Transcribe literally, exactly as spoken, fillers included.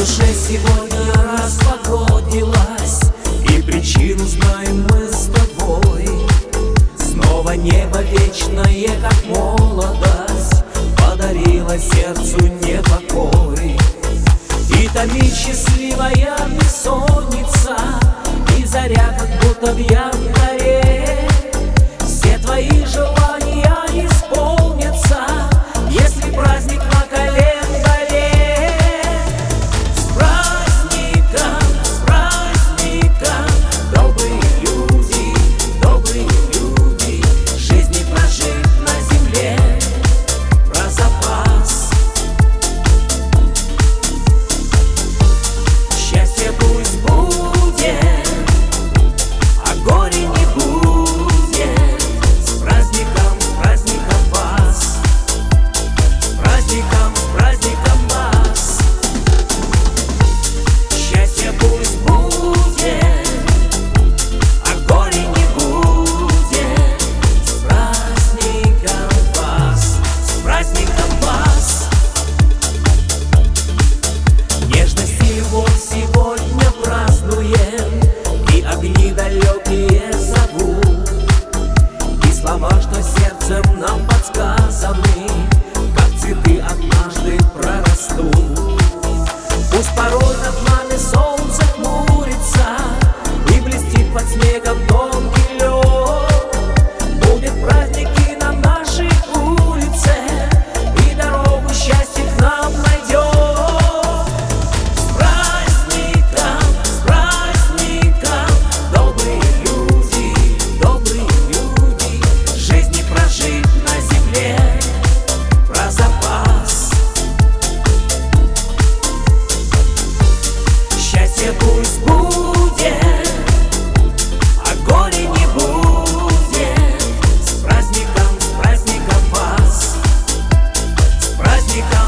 душе сегодня распогодилась, и причину знаем мы с тобой. Снова небо вечное, как молодость, подарило сердцу непокой. И томит счастливая бессонница, и заря, как будто в январе. Все твои желания исполнятся, если праздник на календаре. С праздником, с праздником, добрые люди, добрые люди, жизни прожить на земле про запас. Счастье пусть будет, а горе не будет. С праздником, с праздником вас, с праздником, с праздником вас. Счастье пусть будет, а горе не будет. С праздником вас, с праздником вас. Нежность и любовь сегодня празднуем, и огни далекие зовут, и слова, что сердцем нам подсказаны, как цветы однажды прорастут. Пусть порой над нами солнце хмурится, и блестит под снегом тонкий лед. Будет праздник и на нашей улице, и дорогу счастья к нам найдет. С праздником, с праздником, добрые люди, добрые люди, жизни прожить на земле про запас. Счастье пусть будет, а горе не будет. С праздником, с праздником вас, с праздником.